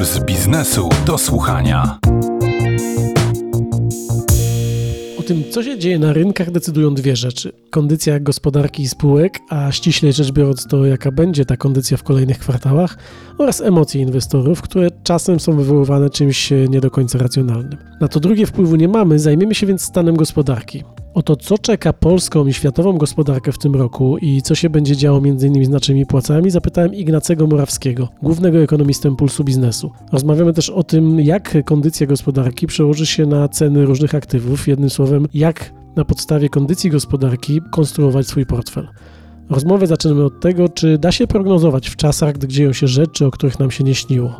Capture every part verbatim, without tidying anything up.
z biznesu do słuchania. O tym, co się dzieje na rynkach, decydują dwie rzeczy. Kondycja gospodarki i spółek, a ściślej rzecz biorąc to, jaka będzie ta kondycja w kolejnych kwartałach, oraz emocje inwestorów, które czasem są wywoływane czymś nie do końca racjonalnym. Na to drugie wpływu nie mamy, zajmiemy się więc stanem gospodarki. O to, co czeka polską i światową gospodarkę w tym roku i co się będzie działo m.in. z naszymi płacami, zapytałem Ignacego Morawskiego, głównego ekonomistę Pulsu Biznesu. Rozmawiamy też o tym, jak kondycja gospodarki przełoży się na ceny różnych aktywów, jednym słowem, jak na podstawie kondycji gospodarki konstruować swój portfel. Rozmowę zaczynamy od tego, czy da się prognozować w czasach, gdy dzieją się rzeczy, o których nam się nie śniło.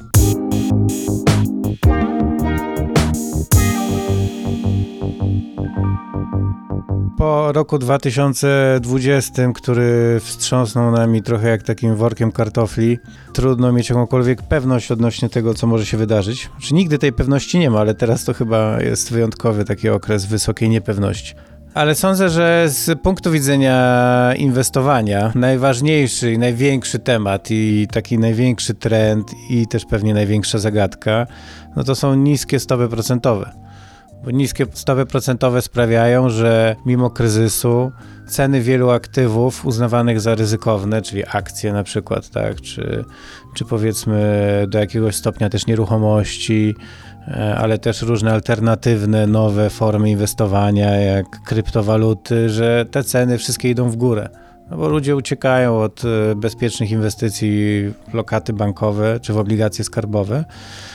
Po roku dwa tysiące dwudziestym, który wstrząsnął nami trochę jak takim workiem kartofli, trudno mieć jakąkolwiek pewność odnośnie tego, co może się wydarzyć. Znaczy, nigdy tej pewności nie ma, ale teraz to chyba jest wyjątkowy taki okres wysokiej niepewności. Ale sądzę, że z punktu widzenia inwestowania najważniejszy i największy temat i taki największy trend i też pewnie największa zagadka, no to są niskie stopy procentowe. Bo niskie stopy procentowe sprawiają, że mimo kryzysu ceny wielu aktywów uznawanych za ryzykowne, czyli akcje na przykład, tak, czy, czy powiedzmy do jakiegoś stopnia też nieruchomości, ale też różne alternatywne, nowe formy inwestowania, jak kryptowaluty, że te ceny wszystkie idą w górę. No bo ludzie uciekają od bezpiecznych inwestycji w lokaty bankowe czy w obligacje skarbowe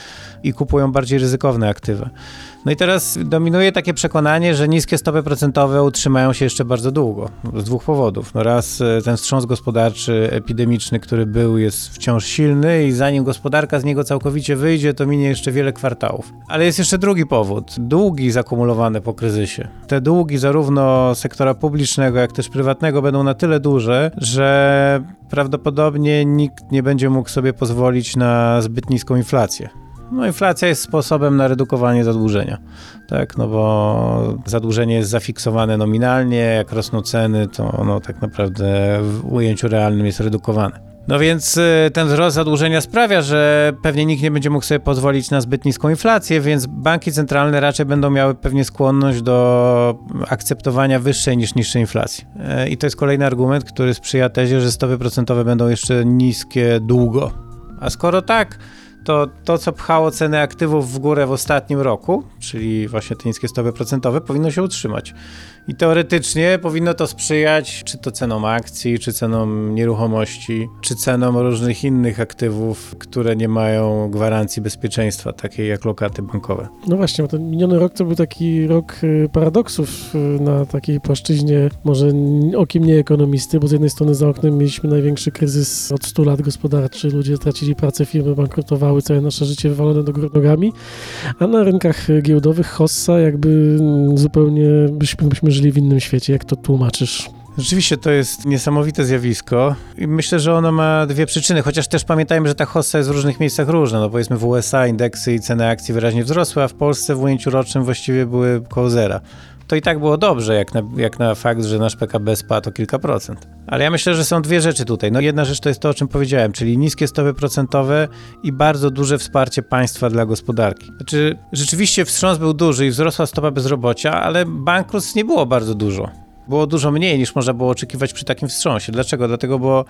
i kupują bardziej ryzykowne aktywa. No i teraz dominuje takie przekonanie, że niskie stopy procentowe utrzymają się jeszcze bardzo długo. Z dwóch powodów. No raz ten wstrząs gospodarczy, epidemiczny, który był, jest wciąż silny i zanim gospodarka z niego całkowicie wyjdzie, to minie jeszcze wiele kwartałów. Ale jest jeszcze drugi powód. Długi zakumulowane po kryzysie. Te długi zarówno sektora publicznego, jak też prywatnego będą na tyle duże, że prawdopodobnie nikt nie będzie mógł sobie pozwolić na zbyt niską inflację. No inflacja jest sposobem na redukowanie zadłużenia, tak, no bo zadłużenie jest zafiksowane nominalnie, jak rosną ceny, to ono tak naprawdę w ujęciu realnym jest redukowane. No więc ten wzrost zadłużenia sprawia, że pewnie nikt nie będzie mógł sobie pozwolić na zbyt niską inflację, więc banki centralne raczej będą miały pewnie skłonność do akceptowania wyższej niż niższej inflacji. I to jest kolejny argument, który sprzyja tezie, że stopy procentowe będą jeszcze niskie długo. A skoro tak, to to, co pchało ceny aktywów w górę w ostatnim roku, czyli właśnie te niskie stopy procentowe, powinno się utrzymać. I teoretycznie powinno to sprzyjać czy to cenom akcji, czy cenom nieruchomości, czy cenom różnych innych aktywów, które nie mają gwarancji bezpieczeństwa, takiej jak lokaty bankowe. No właśnie, bo ten miniony rok to był taki rok paradoksów na takiej płaszczyźnie, może okiem nie ekonomisty, bo z jednej strony za oknem mieliśmy największy kryzys od stu lat gospodarczy, ludzie stracili pracę, firmy bankrutowały, całe nasze życie wywalone do góry nogami, a na rynkach giełdowych hossa jakby zupełnie byśmy, byśmy żyli w innym świecie. Jak to tłumaczysz? Rzeczywiście to jest niesamowite zjawisko i myślę, że ono ma dwie przyczyny, chociaż też pamiętajmy, że ta hossa jest w różnych miejscach różna. No powiedzmy w U S A indeksy i ceny akcji wyraźnie wzrosły, a w Polsce w ujęciu rocznym właściwie były koło zera. To i tak było dobrze, jak na, jak na fakt, że nasz P K B spadł o kilka procent. Ale ja myślę, że są dwie rzeczy tutaj. No jedna rzecz to jest to, o czym powiedziałem, czyli niskie stopy procentowe i bardzo duże wsparcie państwa dla gospodarki. Znaczy, rzeczywiście wstrząs był duży i wzrosła stopa bezrobocia, ale bankructw nie było bardzo dużo. Było dużo mniej niż można było oczekiwać przy takim wstrząsie. Dlaczego? Dlatego, bo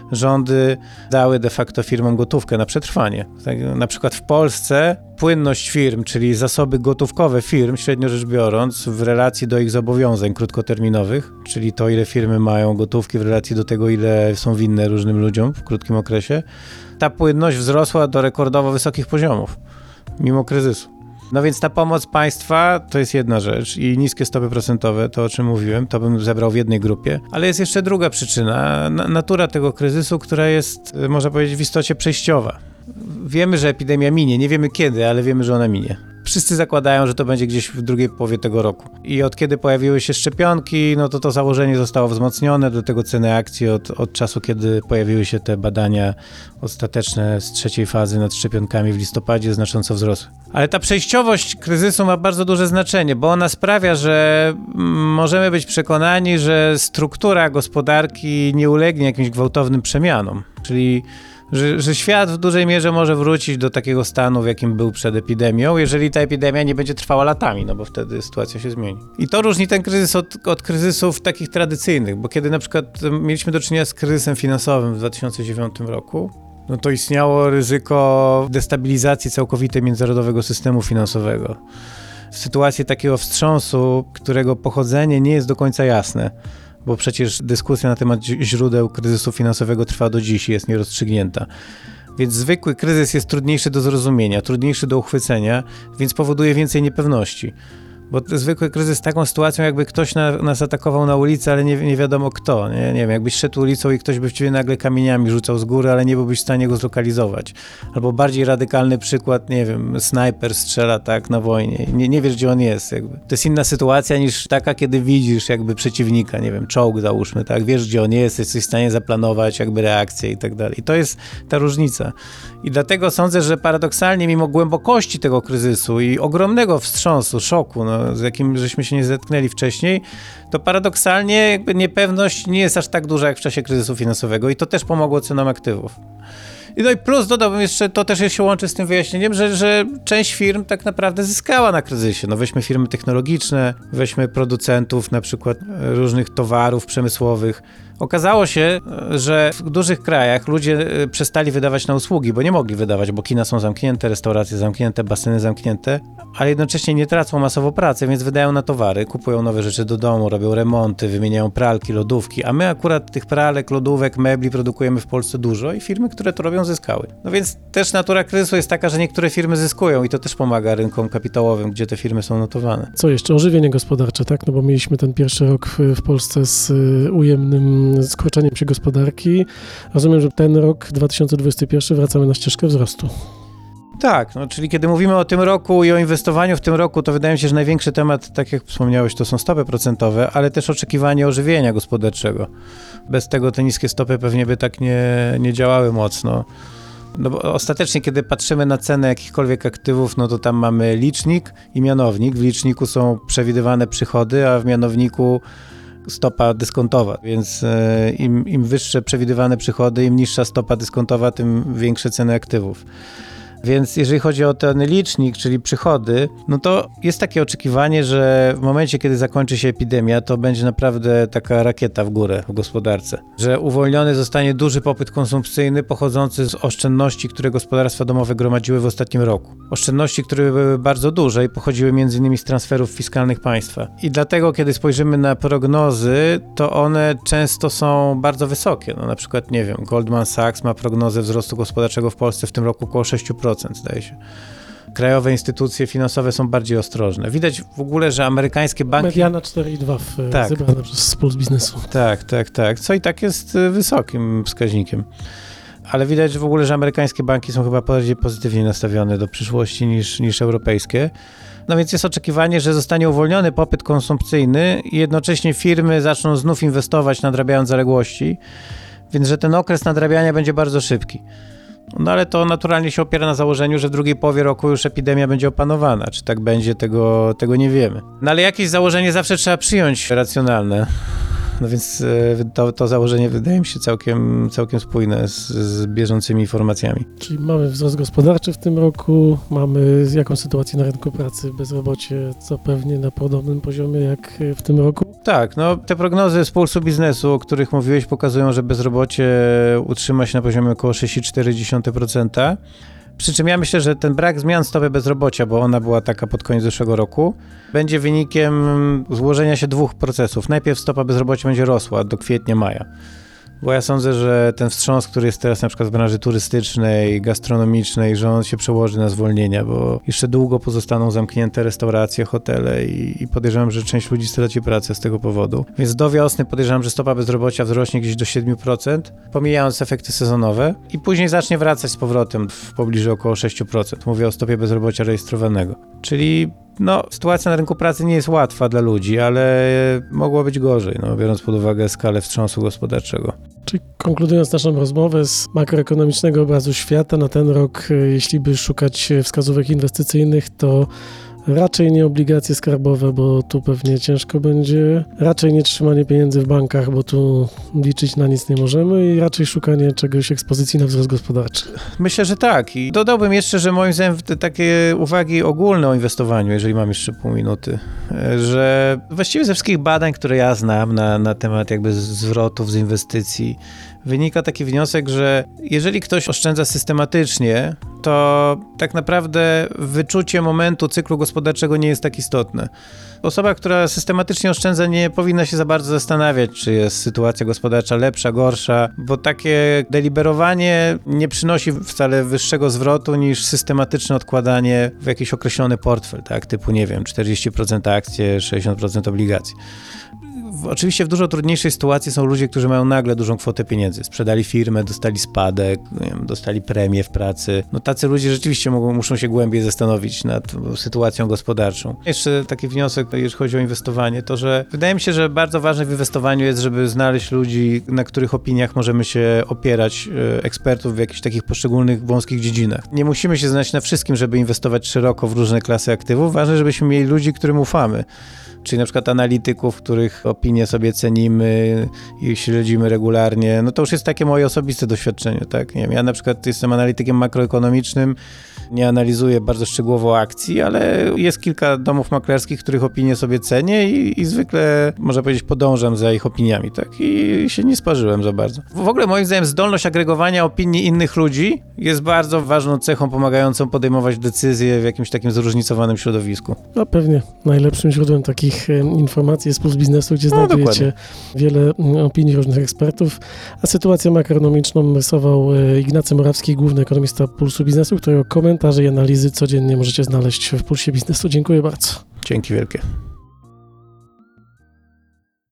rządy dały de facto firmom gotówkę na przetrwanie. Tak, na przykład w Polsce płynność firm, czyli zasoby gotówkowe firm, średnio rzecz biorąc, w relacji do ich zobowiązań krótkoterminowych, czyli to, ile firmy mają gotówki w relacji do tego, ile są winne różnym ludziom w krótkim okresie, ta płynność wzrosła do rekordowo wysokich poziomów, mimo kryzysu. No więc ta pomoc państwa to jest jedna rzecz i niskie stopy procentowe, to o czym mówiłem, to bym zebrał w jednej grupie, ale jest jeszcze druga przyczyna, na, natura tego kryzysu, która jest, można powiedzieć, w istocie przejściowa. Wiemy, że epidemia minie, nie wiemy kiedy, ale wiemy, że ona minie. Wszyscy zakładają, że to będzie gdzieś w drugiej połowie tego roku. I od kiedy pojawiły się szczepionki, no to to założenie zostało wzmocnione, do tego ceny akcji od, od czasu, kiedy pojawiły się te badania ostateczne z trzeciej fazy nad szczepionkami w listopadzie, znacząco wzrosły. Ale ta przejściowość kryzysu ma bardzo duże znaczenie, bo ona sprawia, że możemy być przekonani, że struktura gospodarki nie ulegnie jakimś gwałtownym przemianom. Czyli że, że świat w dużej mierze może wrócić do takiego stanu, w jakim był przed epidemią, jeżeli ta epidemia nie będzie trwała latami, no bo wtedy sytuacja się zmieni. I to różni ten kryzys od, od kryzysów takich tradycyjnych, bo kiedy na przykład mieliśmy do czynienia z kryzysem finansowym w dwa tysiące dziewiątym roku, no to istniało ryzyko destabilizacji całkowitej międzynarodowego systemu finansowego. W sytuacji takiego wstrząsu, którego pochodzenie nie jest do końca jasne, bo przecież dyskusja na temat źródeł kryzysu finansowego trwa do dziś i jest nierozstrzygnięta. Więc zwykły kryzys jest trudniejszy do zrozumienia, trudniejszy do uchwycenia, więc powoduje więcej niepewności. Bo zwykły kryzys jest taką sytuacją, jakby ktoś na, nas atakował na ulicy, ale nie, nie wiadomo kto. Nie? nie wiem, jakbyś szedł ulicą i ktoś by w ciebie nagle kamieniami rzucał z góry, ale nie byłbyś w stanie go zlokalizować. Albo bardziej radykalny przykład, nie wiem, snajper strzela tak na wojnie. Nie, nie wiesz, gdzie on jest. Jakby. To jest inna sytuacja niż taka, kiedy widzisz jakby przeciwnika, nie wiem, czołg załóżmy, tak? Wiesz, gdzie on jest, jesteś w stanie zaplanować jakby reakcję i tak dalej. I to jest ta różnica. I dlatego sądzę, że paradoksalnie, mimo głębokości tego kryzysu i ogromnego wstrząsu, szoku, no, z jakim żeśmy się nie zetknęli wcześniej, to paradoksalnie jakby niepewność nie jest aż tak duża jak w czasie kryzysu finansowego i to też pomogło cenom aktywów. I no i plus dodałbym jeszcze, to też się łączy z tym wyjaśnieniem, że, że część firm tak naprawdę zyskała na kryzysie. No weźmy firmy technologiczne, weźmy producentów na przykład różnych towarów przemysłowych. Okazało się, że w dużych krajach ludzie przestali wydawać na usługi, bo nie mogli wydawać, bo kina są zamknięte, restauracje zamknięte, baseny zamknięte, ale jednocześnie nie tracą masowo pracy, więc wydają na towary, kupują nowe rzeczy do domu, robią remonty, wymieniają pralki, lodówki, a my akurat tych pralek, lodówek, mebli produkujemy w Polsce dużo i firmy, które to robią, zyskały. No więc też natura kryzysu jest taka, że niektóre firmy zyskują i to też pomaga rynkom kapitałowym, gdzie te firmy są notowane. Co jeszcze? Ożywienie gospodarcze, tak? No bo mieliśmy ten pierwszy rok w, w Polsce z y, ujemnym skurczeniem się gospodarki. Rozumiem, że ten rok dwa tysiące dwudziesty pierwszy wracamy na ścieżkę wzrostu. Tak, no, czyli kiedy mówimy o tym roku i o inwestowaniu w tym roku, to wydaje mi się, że największy temat, tak jak wspomniałeś, to są stopy procentowe, ale też oczekiwanie ożywienia gospodarczego. Bez tego te niskie stopy pewnie by tak nie, nie działały mocno. No bo ostatecznie, kiedy patrzymy na cenę jakichkolwiek aktywów, no to tam mamy licznik i mianownik. W liczniku są przewidywane przychody, a w mianowniku stopa dyskontowa, więc e, im, im wyższe przewidywane przychody, im niższa stopa dyskontowa, tym większe ceny aktywów. Więc jeżeli chodzi o ten licznik, czyli przychody, no to jest takie oczekiwanie, że w momencie, kiedy zakończy się epidemia, to będzie naprawdę taka rakieta w górę w gospodarce. Że uwolniony zostanie duży popyt konsumpcyjny pochodzący z oszczędności, które gospodarstwa domowe gromadziły w ostatnim roku. Oszczędności, które były bardzo duże i pochodziły między innymi z transferów fiskalnych państwa. I dlatego, kiedy spojrzymy na prognozy, to one często są bardzo wysokie. No, na przykład, nie wiem, Goldman Sachs ma prognozę wzrostu gospodarczego w Polsce w tym roku około sześć procent. Zdaje się. Krajowe instytucje finansowe są bardziej ostrożne. Widać w ogóle, że amerykańskie banki... Mediana cztery i dwa w, tak. zebrane przez Puls Biznesu. Tak, tak, tak. Co i tak jest wysokim wskaźnikiem. Ale widać w ogóle, że amerykańskie banki są chyba bardziej pozytywnie nastawione do przyszłości niż, niż europejskie. No więc jest oczekiwanie, że zostanie uwolniony popyt konsumpcyjny i jednocześnie firmy zaczną znów inwestować, nadrabiając zaległości, więc że ten okres nadrabiania będzie bardzo szybki. No ale to naturalnie się opiera na założeniu, że w drugiej połowie roku już epidemia będzie opanowana. Czy tak będzie, tego, tego nie wiemy. No ale jakieś założenie zawsze trzeba przyjąć racjonalne. No więc to, to założenie wydaje mi się całkiem, całkiem spójne z, z bieżącymi informacjami. Czyli mamy wzrost gospodarczy w tym roku, mamy jaką sytuację na rynku pracy, bezrobocie, co pewnie na podobnym poziomie jak w tym roku? Tak, no te prognozy z Pulsu Biznesu, o których mówiłeś, pokazują, że bezrobocie utrzyma się na poziomie około sześć przecinek cztery procent. Przy czym ja myślę, że ten brak zmian stopy bezrobocia, bo ona była taka pod koniec zeszłego roku, będzie wynikiem złożenia się dwóch procesów. Najpierw stopa bezrobocia będzie rosła do kwietnia, maja. Bo ja sądzę, że ten wstrząs, który jest teraz na przykład w branży turystycznej, gastronomicznej, że on się przełoży na zwolnienia, bo jeszcze długo pozostaną zamknięte restauracje, hotele i, i podejrzewam, że część ludzi straci pracę z tego powodu. Więc do wiosny podejrzewam, że stopa bezrobocia wzrośnie gdzieś do siedem procent, pomijając efekty sezonowe i później zacznie wracać z powrotem w pobliżu około sześć procent. Mówię o stopie bezrobocia rejestrowanego. Czyli no, sytuacja na rynku pracy nie jest łatwa dla ludzi, ale mogło być gorzej, no, biorąc pod uwagę skalę wstrząsu gospodarczego. Czyli konkludując naszą rozmowę z makroekonomicznego obrazu świata na ten rok, jeśli by szukać wskazówek inwestycyjnych, to Raczej nie obligacje skarbowe, bo tu pewnie ciężko będzie. Raczej nie trzymanie pieniędzy w bankach, bo tu liczyć na nic nie możemy i raczej szukanie czegoś, ekspozycji na wzrost gospodarczy. Myślę, że tak. I dodałbym jeszcze, że moim zdaniem te takie uwagi ogólne o inwestowaniu, jeżeli mam jeszcze pół minuty, że właściwie ze wszystkich badań, które ja znam na, na temat jakby zwrotów z inwestycji, wynika taki wniosek, że jeżeli ktoś oszczędza systematycznie, to tak naprawdę wyczucie momentu cyklu gospodarczego nie jest tak istotne. Osoba, która systematycznie oszczędza, nie powinna się za bardzo zastanawiać, czy jest sytuacja gospodarcza lepsza, gorsza, bo takie deliberowanie nie przynosi wcale wyższego zwrotu niż systematyczne odkładanie w jakiś określony portfel, tak, typu, nie wiem, czterdzieści procent akcje, sześćdziesiąt procent obligacji. Oczywiście w dużo trudniejszej sytuacji są ludzie, którzy mają nagle dużą kwotę pieniędzy. Sprzedali firmę, dostali spadek, nie wiem, dostali premię w pracy. No tacy ludzie rzeczywiście mogą, muszą się głębiej zastanowić nad sytuacją gospodarczą. Jeszcze taki wniosek, jeżeli chodzi o inwestowanie, to że wydaje mi się, że bardzo ważne w inwestowaniu jest, żeby znaleźć ludzi, na których opiniach możemy się opierać, ekspertów w jakichś takich poszczególnych wąskich dziedzinach. Nie musimy się znać na wszystkim, żeby inwestować szeroko w różne klasy aktywów. Ważne, żebyśmy mieli ludzi, którym ufamy. Czyli na przykład analityków, których opinie sobie cenimy i śledzimy regularnie. No to już jest takie moje osobiste doświadczenie, tak? Nie wiem, ja na przykład jestem analitykiem makroekonomicznym, nie analizuję bardzo szczegółowo akcji, ale jest kilka domów maklerskich, których opinie sobie cenię i, i zwykle, można powiedzieć, podążam za ich opiniami, tak? I się nie sparzyłem za bardzo. W ogóle moim zdaniem zdolność agregowania opinii innych ludzi jest bardzo ważną cechą pomagającą podejmować decyzje w jakimś takim zróżnicowanym środowisku. No pewnie najlepszym źródłem takich informacji jest Puls Biznesu, gdzie No, znajdujecie wiele opinii różnych ekspertów, a sytuację makroekonomiczną rysował Ignacy Morawski, główny ekonomista Pulsu Biznesu, którego komentarze i analizy codziennie możecie znaleźć w Pulsie Biznesu. Dziękuję bardzo. Dzięki wielkie.